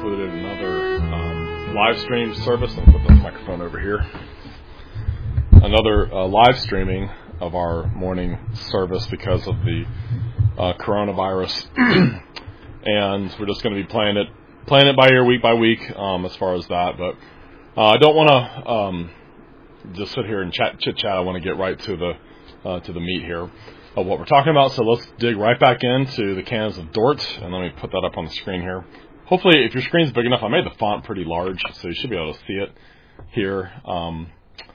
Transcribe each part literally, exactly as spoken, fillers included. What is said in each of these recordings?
concluded another um, live stream service. I'll put the microphone over here. Another uh, live streaming of our morning service because of the uh, coronavirus, and we're just going to be playing it, playing it by ear, week by week, um, as far as that. But uh, I don't want to um, just sit here and chat, chit chat. I want to get right to the uh, to the meat here of what we're talking about. So let's dig right back into the Canons of Dort, and let me put that up on the screen here. Hopefully, if your screen's big enough, I made the font pretty large, so you should be able to see it here. Um,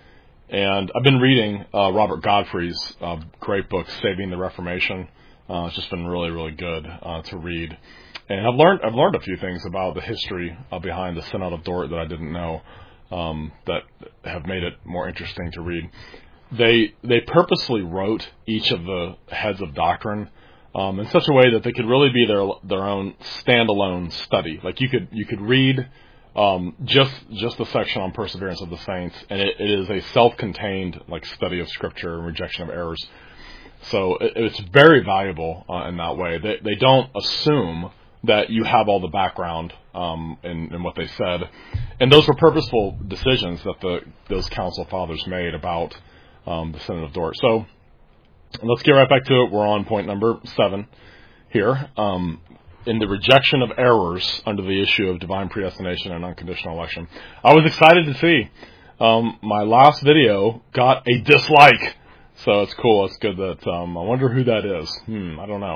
and I've been reading uh, Robert Godfrey's uh, great book, Saving the Reformation. Uh, it's just been really, really good uh, to read. And I've learned I've learned a few things about the history uh, behind the Synod of Dort that I didn't know, um, that have made it more interesting to read. They they purposely wrote each of the heads of doctrine um, in such a way that they could really be their their own standalone study. Like you could you could read um, just just the section on perseverance of the saints, and it, it is a self-contained like study of Scripture and rejection of errors. So it, it's very valuable uh, in that way. They they don't assume that you have all the background um, in, in what they said, and those were purposeful decisions that the those council fathers made about Um, the Synod of Dort. So let's get right back to it. We're on point number seven here. Um, in the rejection of errors under the issue of divine predestination and unconditional election. I was excited to see um, my last video got a dislike. So it's cool. It's good that, um, I wonder who that is. Hmm, I don't know.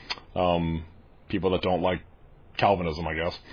Um, people that don't like Calvinism, I guess.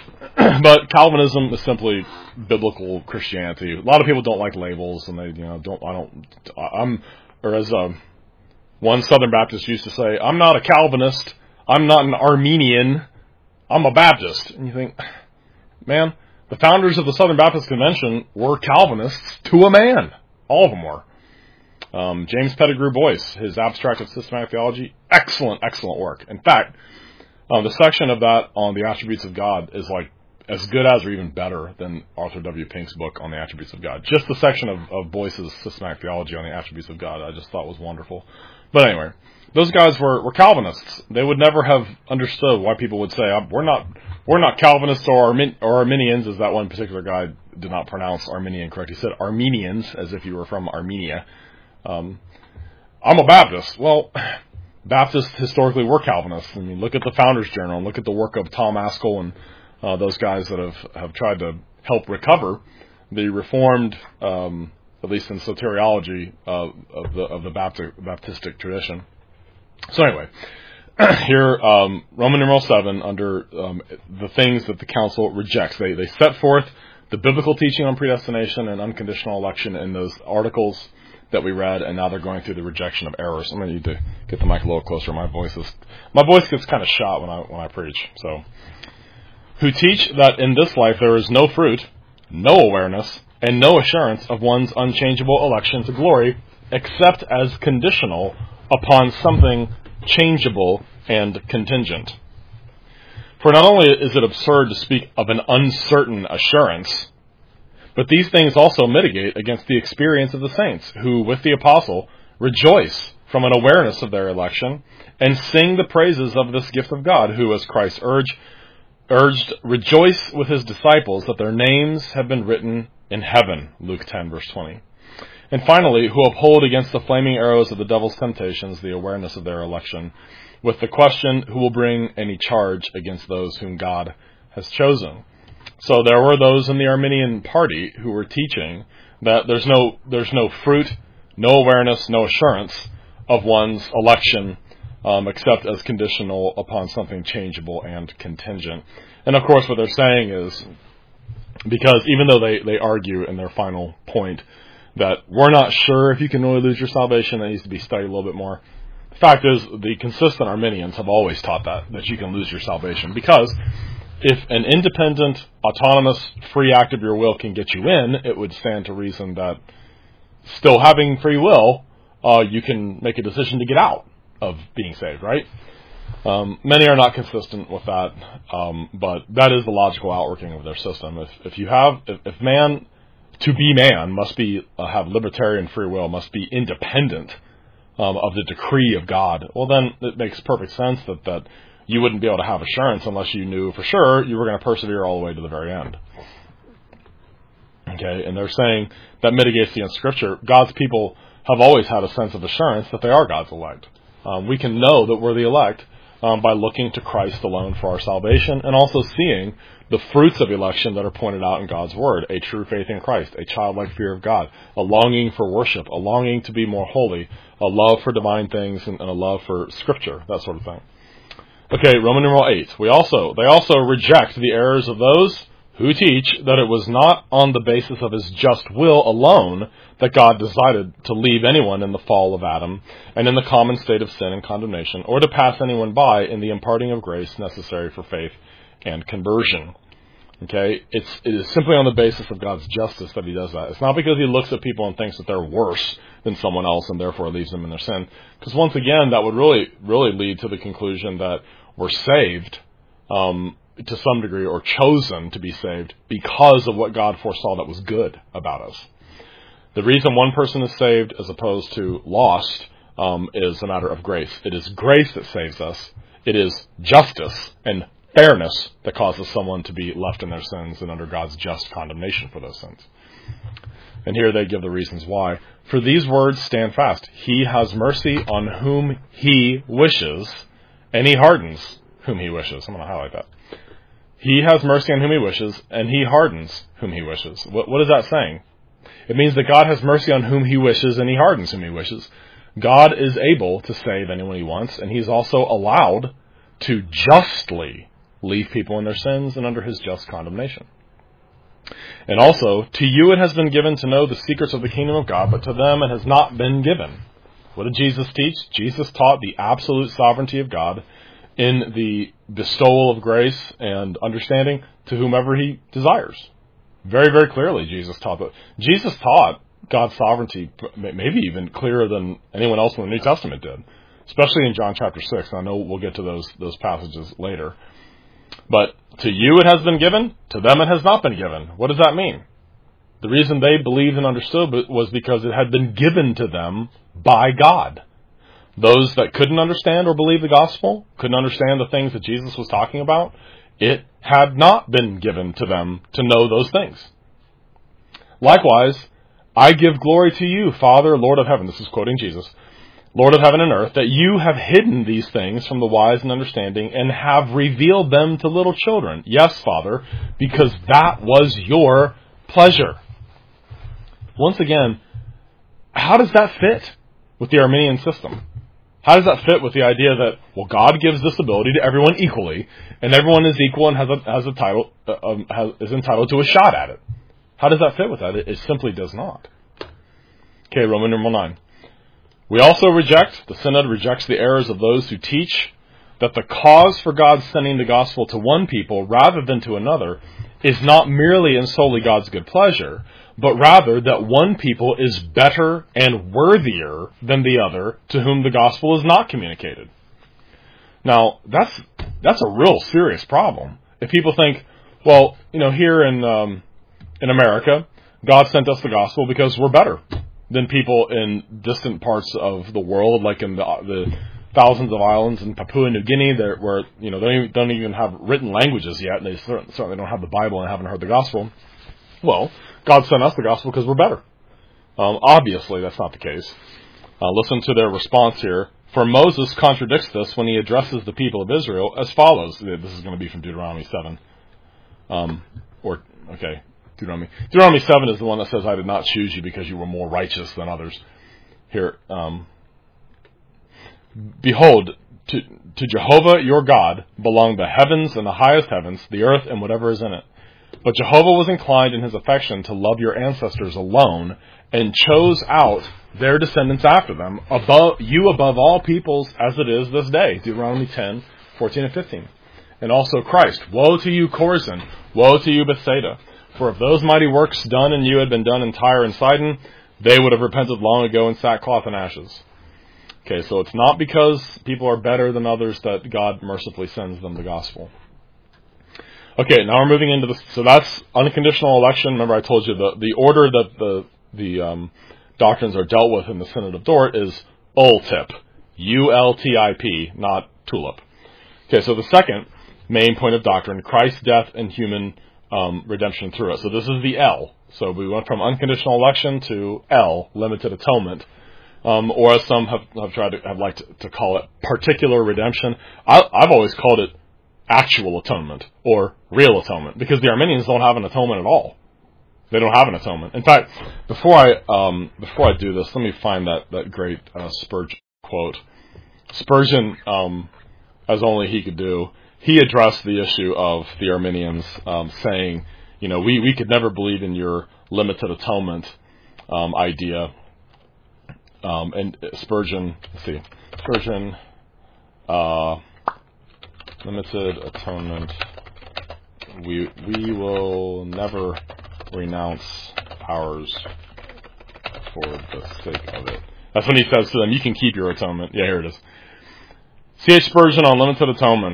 But Calvinism is simply biblical Christianity. A lot of people don't like labels, and they, you know, don't. I don't. I'm, or as um, one Southern Baptist used to say, "I'm not a Calvinist. I'm not an Arminian. I'm a Baptist." And you think, man, the founders of the Southern Baptist Convention were Calvinists to a man. All of them were. Um, James Pettigrew Boyce, his Abstract of Systematic Theology, excellent, excellent work. In fact, Um, the section of that on the attributes of God is like as good as or even better than Arthur W. Pink's book on the attributes of God. Just the section of, of Boyce's Systematic Theology on the attributes of God I just thought was wonderful. But anyway, those guys were, were Calvinists. They would never have understood why people would say, we're not we're not Calvinists or, Armin, or Arminians, as that one particular guy did not pronounce Arminian correct. He said Armenians, as if you were from Armenia. Um, I'm a Baptist. Well, Baptists historically were Calvinists. I mean, look at the Founders Journal and look at the work of Tom Askell and uh, those guys that have, have tried to help recover the Reformed, um, at least in soteriology, uh, of the of the Baptist, Baptistic tradition. So anyway, here, um, Roman numeral seven, under um, the things that the council rejects. They, they set forth the biblical teaching on predestination and unconditional election in those articles that we read, and now they're going through the rejection of errors. I'm going to need to get the mic a little closer. My voice is, my voice gets kind of shot when I when I preach. So, who teach that in this life there is no fruit, no awareness, and no assurance of one's unchangeable election to glory, except as conditional upon something changeable and contingent. For not only is it absurd to speak of an uncertain assurance, but these things also mitigate against the experience of the saints, who, with the apostle, rejoice from an awareness of their election, and sing the praises of this gift of God, who, as Christ urged, urged, rejoice with his disciples that their names have been written in heaven, Luke ten, verse twenty. And finally, who uphold against the flaming arrows of the devil's temptations the awareness of their election, with the question, who will bring any charge against those whom God has chosen? So there were those in the Arminian party who were teaching that there's no there's no fruit, no awareness, no assurance of one's election, um, except as conditional upon something changeable and contingent. And of course, what they're saying is, because even though they, they argue in their final point that we're not sure if you can really lose your salvation, that needs to be studied a little bit more. The fact is, the consistent Arminians have always taught that, that you can lose your salvation, because if an independent, autonomous, free act of your will can get you in, it would stand to reason that still having free will, uh, you can make a decision to get out of being saved, right? Um, many are not consistent with that, um, but that is the logical outworking of their system. If, if you have, if, if man, to be man, must be uh, have libertarian free will, must be independent um, of the decree of God, well then it makes perfect sense that that you wouldn't be able to have assurance unless you knew for sure you were going to persevere all the way to the very end. Okay, and they're saying that mitigates against Scripture. God's people have always had a sense of assurance that they are God's elect. Um, we can know that we're the elect um, by looking to Christ alone for our salvation, and also seeing the fruits of election that are pointed out in God's Word: a true faith in Christ, a childlike fear of God, a longing for worship, a longing to be more holy, a love for divine things, and, and a love for Scripture, that sort of thing. Okay, Roman numeral eight. We also they also reject the errors of those who teach that it was not on the basis of his just will alone that God decided to leave anyone in the fall of Adam and in the common state of sin and condemnation, or to pass anyone by in the imparting of grace necessary for faith and conversion. Okay, it's it is simply on the basis of God's justice that he does that. It's not because he looks at people and thinks that they're worse than someone else and therefore leaves them in their sin. Because once again, that would really really lead to the conclusion that we're saved um, to some degree, or chosen to be saved because of what God foresaw that was good about us. The reason one person is saved as opposed to lost um, is a matter of grace. It is grace that saves us. It is justice and fairness that causes someone to be left in their sins and under God's just condemnation for those sins. And here they give the reasons why. For these words stand fast. He has mercy on whom he wishes, and he hardens whom he wishes. I'm going to highlight that. He has mercy on whom he wishes, and he hardens whom he wishes. What, what is that saying? It means that God has mercy on whom he wishes, and he hardens whom he wishes. God is able to save anyone he wants, and he's also allowed to justly leave people in their sins and under his just condemnation. And also, to you it has been given to know the secrets of the kingdom of God, but to them it has not been given. What did Jesus teach? Jesus taught the absolute sovereignty of God in the bestowal of grace and understanding to whomever he desires. Very, very clearly, Jesus taught that. Jesus taught God's sovereignty maybe even clearer than anyone else in the New Testament did, especially in John chapter six. I know we'll get to those those passages later. But to you it has been given, to them it has not been given. What does that mean? The reason they believed and understood was because it had been given to them by God. Those that couldn't understand or believe the gospel, couldn't understand the things that Jesus was talking about, it had not been given to them to know those things. Likewise, I give glory to you, Father, Lord of heaven. This is quoting Jesus. Lord of heaven and earth, that you have hidden these things from the wise and understanding and have revealed them to little children. Yes, Father, because that was your pleasure. Once again, how does that fit with the Arminian system? How does that fit with the idea that, well, God gives this ability to everyone equally, and everyone is equal and has a, has a title, uh, um, has, is entitled to a shot at it? How does that fit with that? It, it simply does not. Okay, Roman numeral nine. We also reject, the Synod rejects the errors of those who teach that the cause for God sending the gospel to one people rather than to another is not merely and solely God's good pleasure, but rather that one people is better and worthier than the other to whom the gospel is not communicated. Now, that's that's a real serious problem. If people think, well, you know, here in um, in America, God sent us the gospel because we're better than people in distant parts of the world, like in the, the thousands of islands in Papua New Guinea, that where you know they don't even, don't even have written languages yet, and they certainly don't have the Bible and haven't heard the gospel. Well, God sent us the gospel because we're better. Um, obviously, that's not the case. Uh, listen to their response here. For Moses contradicts this when he addresses the people of Israel as follows. This is going to be from Deuteronomy seven. Um, or, okay, Deuteronomy. Deuteronomy seven is the one that says, I did not choose you because you were more righteous than others. Here, um, behold, to, to Jehovah your God belong the heavens and the highest heavens, the earth and whatever is in it. But Jehovah was inclined in his affection to love your ancestors alone, and chose out their descendants after them, above you above all peoples as it is this day. Deuteronomy ten, fourteen and fifteen. And also Christ. Woe to you, Chorazin! Woe to you, Bethsaida! For if those mighty works done in you had been done in Tyre and Sidon, they would have repented long ago in sackcloth and ashes. Okay, so it's not because people are better than others that God mercifully sends them the gospel. Okay, now we're moving into this. So that's unconditional election. Remember, I told you the, the order that the the um, doctrines are dealt with in the Synod of Dort is U L T I P, U L T I P, not tulip. Okay, so the second main point of doctrine, Christ's death and human um, redemption through it. So this is the L. So we went from unconditional election to L, limited atonement. Um, or as some have, have tried to, have liked to, to call it, particular redemption. I, I've always called it actual atonement or real atonement, because the Arminians don't have an atonement at all. They don't have an atonement. In fact, before I um, before I do this, let me find that that great uh, Spurgeon quote. Spurgeon, um, as only he could do, he addressed the issue of the Arminians, um, saying, you know, we we could never believe in your limited atonement um, idea. Um, and Spurgeon, let's see, Spurgeon, uh, limited atonement. We we will never renounce ours for the sake of it. That's when he says to them, "You can keep your atonement." Yeah, here it is. C H Spurgeon on limited atonement.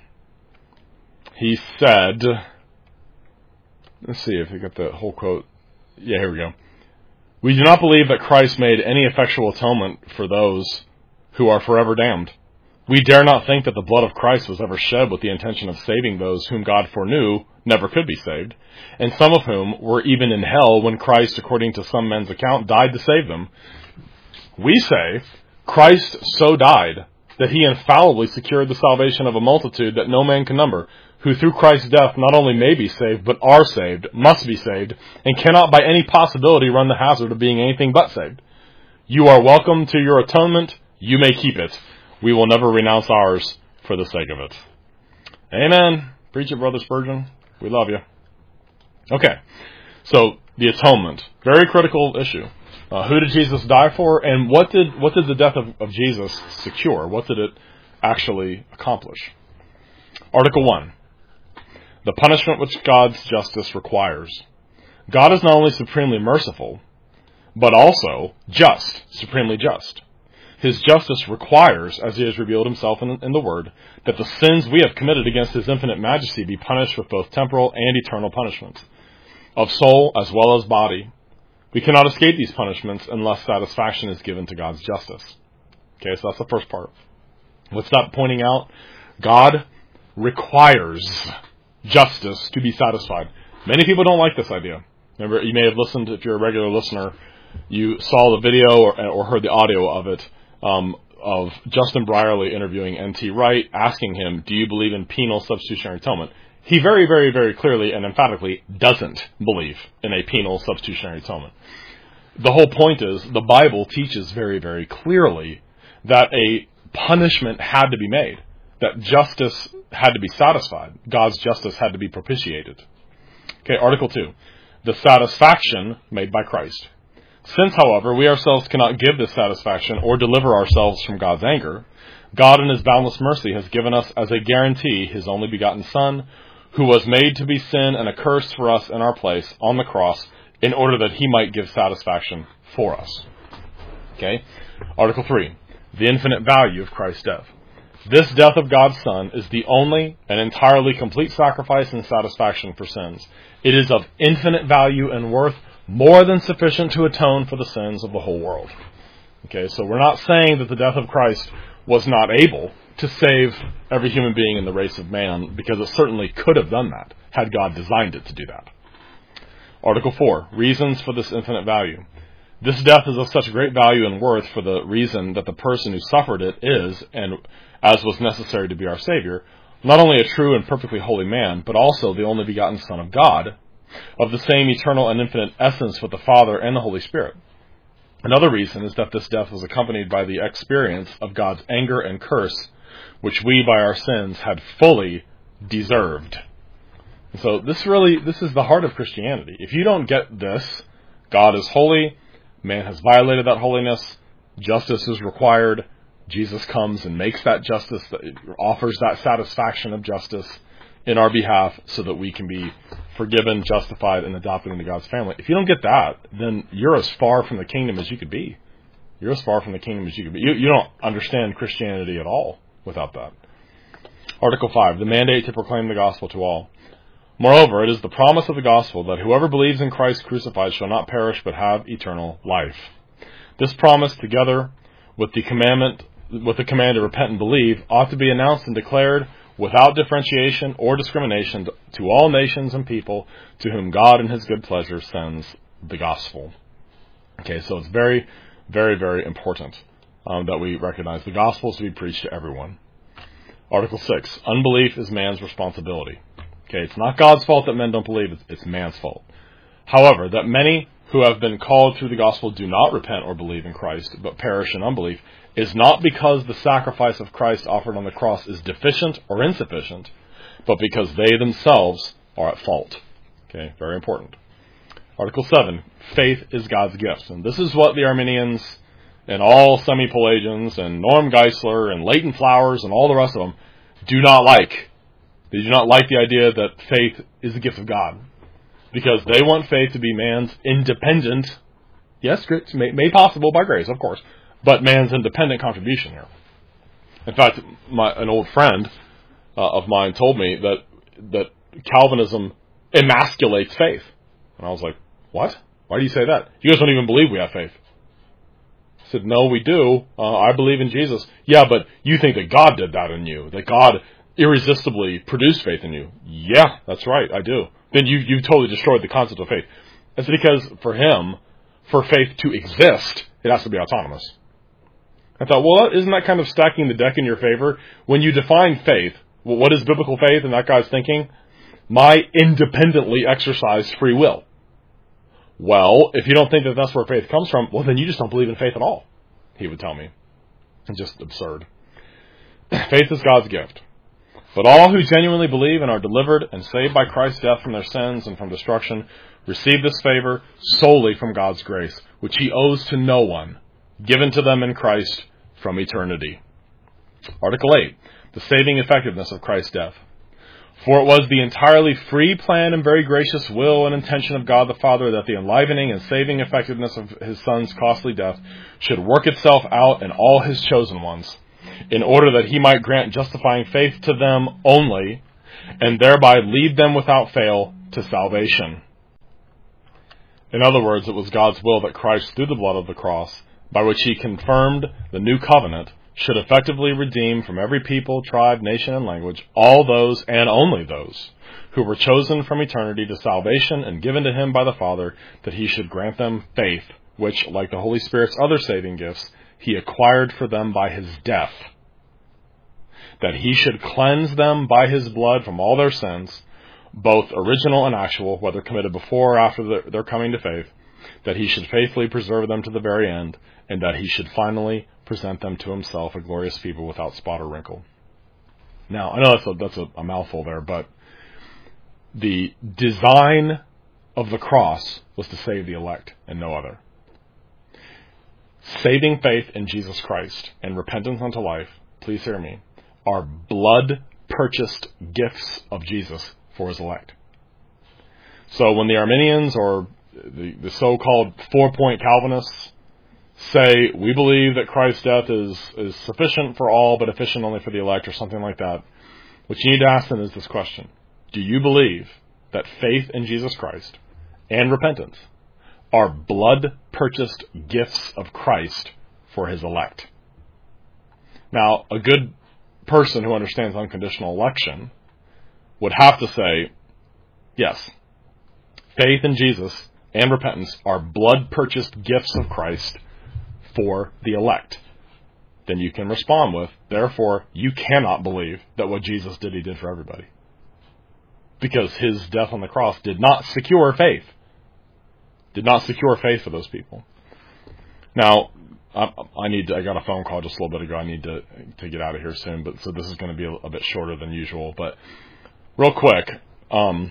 He said, let's see if we got the whole quote. Yeah, here we go. We do not believe that Christ made any effectual atonement for those who are forever damned. We dare not think that the blood of Christ was ever shed with the intention of saving those whom God foreknew never could be saved, and some of whom were even in hell when Christ, according to some men's account, died to save them. We say, Christ so died that he infallibly secured the salvation of a multitude that no man can number, who through Christ's death not only may be saved, but are saved, must be saved, and cannot by any possibility run the hazard of being anything but saved. You are welcome to your atonement. You may keep it. We will never renounce ours for the sake of it. Amen. Preach it, Brother Spurgeon. We love you. Okay. So, the atonement. Very critical issue. Uh, who did Jesus die for? And what did what did the death of, of Jesus secure? What did it actually accomplish? Article one. The punishment which God's justice requires. God is not only supremely merciful, but also just, supremely just. His justice requires, as he has revealed himself in, in the Word, that the sins we have committed against his infinite majesty be punished with both temporal and eternal punishments, of soul as well as body. We cannot escape these punishments unless satisfaction is given to God's justice. Okay, so that's the first part. What's that pointing out? God requires justice to be satisfied. Many people don't like this idea. Remember, you may have listened, if you're a regular listener, you saw the video or, or heard the audio of it, um, of Justin Brierley interviewing N T Wright, asking him, do you believe in penal substitutionary atonement? He very, very, very clearly and emphatically doesn't believe in a penal substitutionary atonement. The whole point is, the Bible teaches very, very clearly that a punishment had to be made, that justice had to be satisfied. God's justice had to be propitiated. Okay, Article two. The satisfaction made by Christ. Since, however, we ourselves cannot give this satisfaction or deliver ourselves from God's anger, God in his boundless mercy has given us as a guarantee his only begotten Son, who was made to be sin and a curse for us in our place on the cross, in order that he might give satisfaction for us. Okay? Article three. The infinite value of Christ's death. This death of God's Son is the only and entirely complete sacrifice and satisfaction for sins. It is of infinite value and worth, more than sufficient to atone for the sins of the whole world. Okay, so we're not saying that the death of Christ was not able to save every human being in the race of man, because it certainly could have done that, had God designed it to do that. Article four. Reasons for this infinite value. This death is of such great value and worth for the reason that the person who suffered it is, and as was necessary to be our Savior, not only a true and perfectly holy man, but also the only begotten Son of God, of the same eternal and infinite essence with the Father and the Holy Spirit. Another reason is that this death was accompanied by the experience of God's anger and curse, which we by our sins had fully deserved. And so this really, this is the heart of Christianity. If you don't get this, God is holy, man has violated that holiness, justice is required, Jesus comes and makes that justice, offers that satisfaction of justice in our behalf so that we can be forgiven, justified, and adopted into God's family. If you don't get that, then you're as far from the kingdom as you could be. You're as far from the kingdom as you could be. You, you don't understand Christianity at all without that. Article five, the mandate to proclaim the gospel to all. Moreover, it is the promise of the gospel that whoever believes in Christ crucified shall not perish but have eternal life. This promise, together with the commandment, with the command to repent and believe, ought to be announced and declared without differentiation or discrimination, to all nations and people to whom God in his good pleasure sends the gospel. Okay, so it's very, very, very important um, that we recognize the gospel is to be preached to everyone. Article six, unbelief is man's responsibility. Okay, it's not God's fault that men don't believe, it's, it's man's fault. However, that many who have been called through the gospel do not repent or believe in Christ, but perish in unbelief, is not because the sacrifice of Christ offered on the cross is deficient or insufficient, but because they themselves are at fault. Okay, very important. Article seven, faith is God's gift. And this is what the Arminians and all semi-Pelagians and Norm Geisler and Leighton Flowers and all the rest of them do not like. They do not like the idea that faith is the gift of God. Because they want faith to be man's independent, yes, it's made possible by grace, of course, but man's independent contribution here. In fact, my, an old friend uh, of mine told me that that Calvinism emasculates faith. And I was like, what? Why do you say that? You guys don't even believe we have faith. I said, no, we do. Uh, I believe in Jesus. Yeah, but you think that God did that in you, that God irresistibly produced faith in you. Yeah, that's right, I do. Then you, you've totally destroyed the concept of faith. It's because for him, for faith to exist, it has to be autonomous. I thought, well, isn't that kind of stacking the deck in your favor? When you define faith, well, what is biblical faith in that guy's thinking? My independently exercised free will. Well, if you don't think that that's where faith comes from, well, then you just don't believe in faith at all, he would tell me. It's just absurd. Faith is God's gift. But all who genuinely believe and are delivered and saved by Christ's death from their sins and from destruction receive this favor solely from God's grace, which he owes to no one, given to them in Christ from eternity. Article eight, the saving effectiveness of Christ's death. For it was the entirely free plan and very gracious will and intention of God the Father that the enlivening and saving effectiveness of his Son's costly death should work itself out in all his chosen ones, in order that he might grant justifying faith to them only, and thereby lead them without fail to salvation. In other words, it was God's will that Christ, through the blood of the cross, by which he confirmed the new covenant, should effectively redeem from every people, tribe, nation, and language all those, and only those, who were chosen from eternity to salvation and given to him by the Father, that he should grant them faith, which, like the Holy Spirit's other saving gifts, he acquired for them by his death, that he should cleanse them by his blood from all their sins, both original and actual, whether committed before or after the, their coming to faith, that he should faithfully preserve them to the very end, and that he should finally present them to himself, a glorious people without spot or wrinkle. Now, I know that's a, that's a, a mouthful there, but the design of the cross was to save the elect and no other. Saving faith in Jesus Christ and repentance unto life, please hear me, are blood-purchased gifts of Jesus for his elect. So when the Arminians or the, the so-called four-point Calvinists say, we believe that Christ's death is, is sufficient for all but efficient only for the elect, or something like that, what you need to ask them is this question. Do you believe that faith in Jesus Christ and repentance are blood-purchased gifts of Christ for his elect? Now, a good person who understands unconditional election would have to say, yes, faith in Jesus and repentance are blood-purchased gifts of Christ for the elect. Then you can respond with, therefore, you cannot believe that what Jesus did, he did for everybody. Because his death on the cross did not secure faith. Did not secure faith for those people. Now, I, I need to, I got a phone call just a little bit ago. I need to, to get out of here soon, but so this is going to be a, a bit shorter than usual. But real quick, um,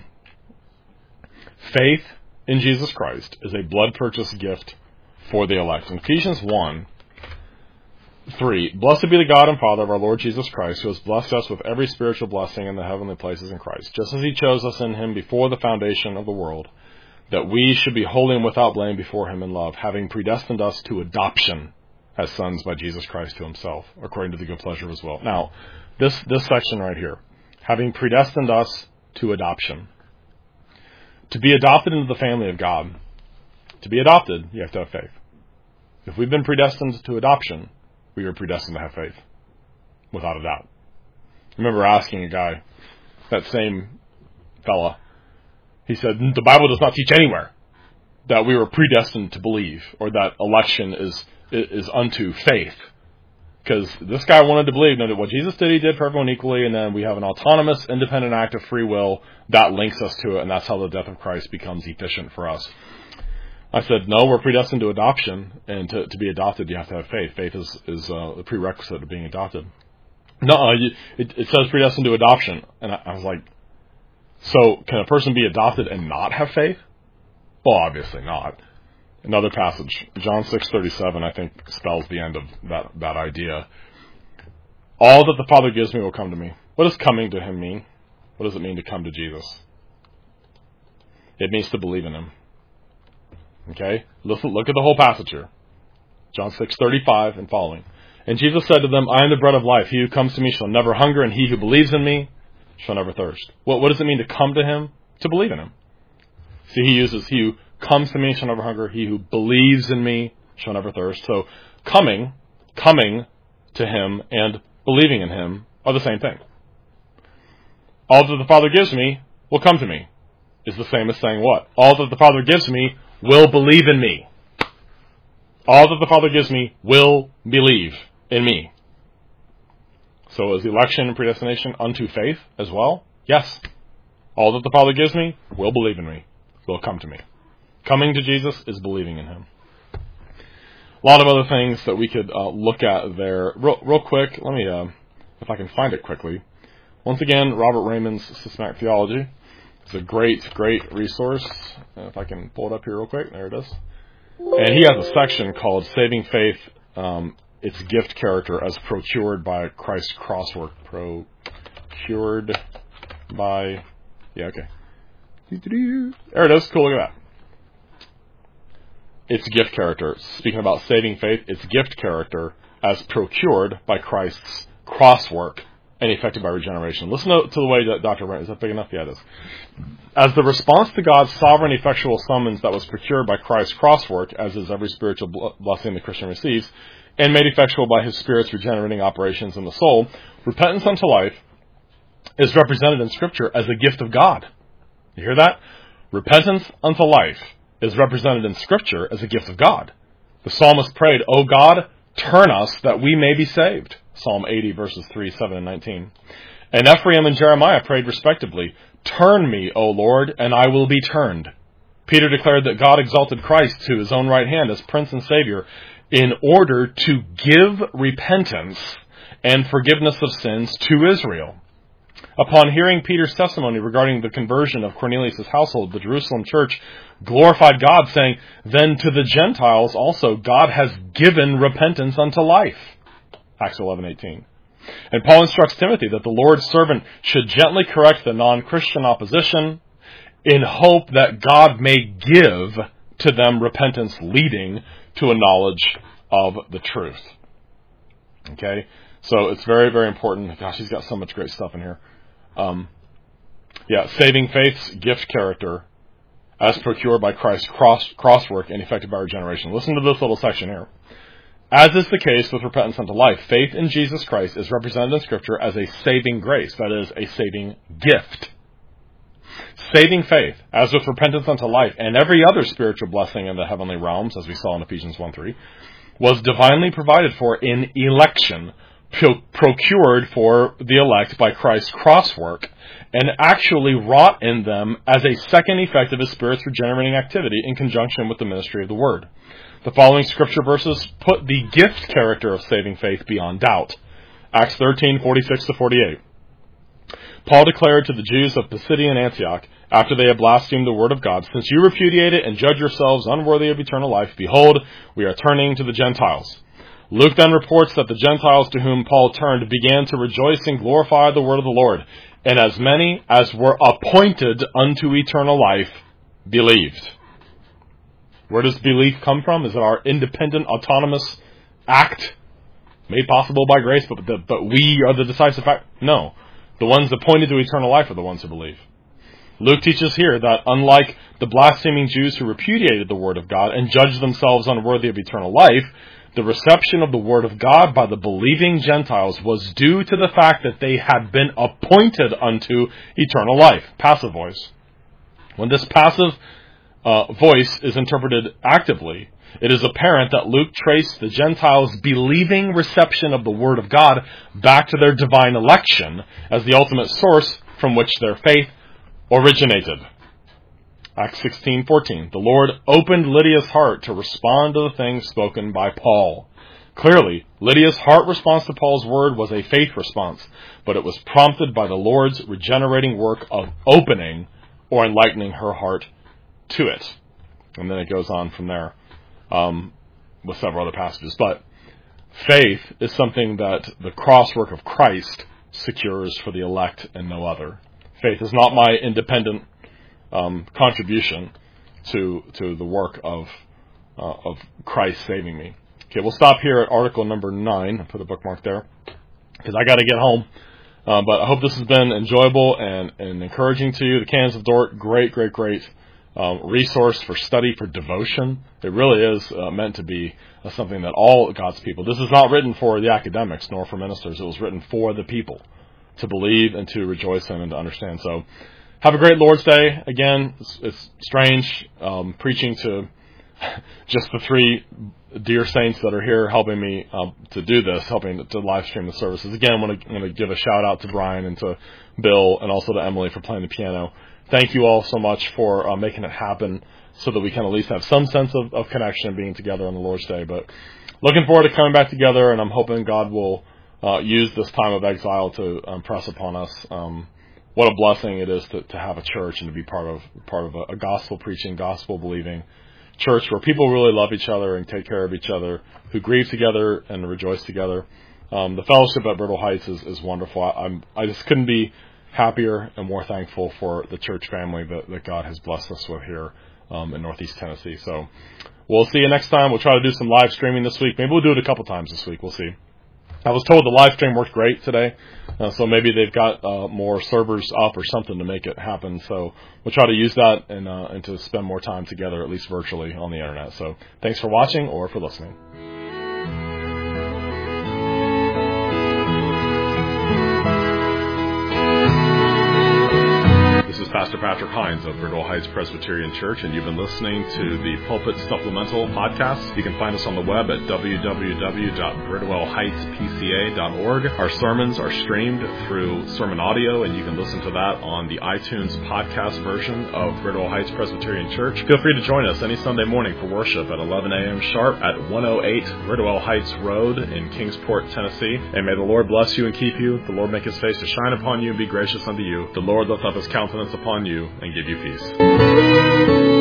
faith in Jesus Christ is a blood-purchased gift for the elect. In Ephesians one, three, blessed be the God and Father of our Lord Jesus Christ, who has blessed us with every spiritual blessing in the heavenly places in Christ, just as he chose us in him before the foundation of the world, that we should be holy and without blame before him in love, having predestined us to adoption as sons by Jesus Christ to himself, according to the good pleasure of his will. Now, this, this section right here, having predestined us to adoption. To be adopted into the family of God, to be adopted, you have to have faith. If we've been predestined to adoption, we are predestined to have faith, without a doubt. I remember asking a guy, that same fella, he said, the Bible does not teach anywhere that we were predestined to believe or that election is is unto faith. Because this guy wanted to believe that what Jesus did, he did for everyone equally, and then we have an autonomous, independent act of free will that links us to it, and that's how the death of Christ becomes efficient for us. I said, no, we're predestined to adoption, and to, to be adopted, you have to have faith. Faith is, is uh, the prerequisite of being adopted. No, uh, it, it says predestined to adoption. And I, I was like, so can a person be adopted and not have faith? Well, obviously not. Another passage, John six thirty-seven, I think, spells the end of that, that idea. All that the Father gives me will come to me. What does coming to him mean? What does it mean to come to Jesus? It means to believe in him. Okay? Listen, look at the whole passage here. John six thirty-five and following. And Jesus said to them, I am the bread of life. He who comes to me shall never hunger, and he who believes in me shall never thirst. What, what does it mean to come to him? To believe in him. See, he uses, he who comes to me shall never hunger. He who believes in me shall never thirst. So coming, coming to him and believing in him are the same thing. All that the Father gives me will come to me is the same as saying what? All that the Father gives me will believe in me. All that the Father gives me will believe in me. So is election and predestination unto faith as well? Yes. All that the Father gives me will believe in me, will come to me. Coming to Jesus is believing in him. A lot of other things that we could uh, look at there. Real, real quick, let me, uh, if I can find it quickly. Once again, Robert Raymond's Systematic Theology. It's a great, great resource. Uh, if I can pull it up here real quick. There it is. And he has a section called Saving Faith, um, its Gift Character as Procured by Christ's Crosswork. Procured by... Yeah, okay. There it is. Cool, look at that. Its gift character. Speaking about saving faith, its gift character as procured by Christ's crosswork and effected by regeneration. Listen to, to the way that Doctor Brent, is that big enough? Yeah, it is. As the response to God's sovereign effectual summons that was procured by Christ's crosswork, as is every spiritual blessing the Christian receives, and made effectual by his Spirit's regenerating operations in the soul, repentance unto life is represented in Scripture as a gift of God. You hear that? Repentance unto life is represented in Scripture as a gift of God. The psalmist prayed, O God, turn us that we may be saved. Psalm eighty, verses three, seven, and nineteen. And Ephraim and Jeremiah prayed respectively, turn me, O Lord, and I will be turned. Peter declared that God exalted Christ to his own right hand as Prince and Savior in order to give repentance and forgiveness of sins to Israel. Upon hearing Peter's testimony regarding the conversion of Cornelius' household, the Jerusalem church glorified God, saying, then to the Gentiles also God has given repentance unto life. Acts eleven eighteen. And Paul instructs Timothy that the Lord's servant should gently correct the non-Christian opposition in hope that God may give to them repentance leading to a knowledge of the truth. Okay? So it's very, very important. Gosh, he's got so much great stuff in here. Um, yeah, saving faith's gift character as procured by Christ's cross, crosswork and effected by regeneration. Listen to this little section here. As is the case with repentance unto life, faith in Jesus Christ is represented in Scripture as a saving grace, that is, a saving gift. Saving faith, as with repentance unto life and every other spiritual blessing in the heavenly realms, as we saw in Ephesians one three, was divinely provided for in election, procured for the elect by Christ's crosswork, and actually wrought in them as a second effect of his Spirit's regenerating activity in conjunction with the ministry of the Word. The following scripture verses put the gift character of saving faith beyond doubt. Acts thirteen, forty-six to forty-eight. Paul declared to the Jews of Pisidian Antioch, after they had blasphemed the word of God, since you repudiate it and judge yourselves unworthy of eternal life, behold, we are turning to the Gentiles. Luke then reports that the Gentiles to whom Paul turned began to rejoice and glorify the word of the Lord, and as many as were appointed unto eternal life believed. Where does belief come from? Is it our independent, autonomous act made possible by grace, but, the, but we are the decisive fact? No. The ones appointed to eternal life are the ones who believe. Luke teaches here that unlike the blaspheming Jews who repudiated the word of God and judged themselves unworthy of eternal life, The reception of the word of God by the believing Gentiles was due to the fact that they had been appointed unto eternal life. Passive voice. When this passive uh, voice is interpreted actively, it is apparent that Luke traced the Gentiles' believing reception of the word of God back to their divine election as the ultimate source from which their faith originated. Acts sixteen fourteen. The Lord opened Lydia's heart to respond to the things spoken by Paul. Clearly, Lydia's heart response to Paul's word was a faith response, but it was prompted by the Lord's regenerating work of opening or enlightening her heart to it. And then it goes on from there um, with several other passages. But faith is something that the crosswork of Christ secures for the elect and no other. Faith is not my independent Um, contribution to to the work of uh, of Christ saving me. Okay, we'll stop here at article number nine. I'll put a bookmark there because I got to get home. Uh, but I hope this has been enjoyable and, and encouraging to you. The Cans of Dort, great, great, great um, resource for study, for devotion. It really is uh, meant to be uh, something that all God's people. This is not written for the academics nor for ministers. It was written for the people to believe and to rejoice in and to understand. So. Have a great Lord's Day. Again, it's, it's strange um, preaching to just the three dear saints that are here helping me um, to do this, helping to, to live stream the services. Again, I want to, want to give a shout out to Brian and to Bill and also to Emily for playing the piano. Thank you all so much for uh, making it happen so that we can at least have some sense of, of connection and being together on the Lord's Day. But looking forward to coming back together, and I'm hoping God will uh, use this time of exile to impress upon us um, what a blessing it is to, to have a church and to be part of part of a, a gospel preaching, gospel believing church where people really love each other and take care of each other, who grieve together and rejoice together. Um, the fellowship at Brittle Heights is, is wonderful. I, I'm I just couldn't be happier and more thankful for the church family that, that God has blessed us with here um, in Northeast Tennessee. So we'll see you next time. We'll try to do some live streaming this week. Maybe we'll do it a couple times this week. We'll see. I was told the live stream worked great today, uh, so maybe they've got uh, more servers up or something to make it happen. So we'll try to use that and, uh, and to spend more time together, at least virtually, on the internet. So thanks for watching or for listening. This is Pastor Patrick Hines of Brittle Heights Presbyterian Church, and you've been listening to the Pulpit Supplemental podcast. You can find us on the web at w w w dot bridwell heights p c a dot org. Our sermons are streamed through Sermon Audio, and you can listen to that on the iTunes podcast version of Brittle Heights Presbyterian Church. Feel free to join us any Sunday morning for worship at eleven a.m. sharp at one oh eight Bridwell Heights Road in Kingsport, Tennessee. And may the Lord bless you and keep you. The Lord make his face to shine upon you and be gracious unto you. The Lord lift up his countenance upon you and give you peace.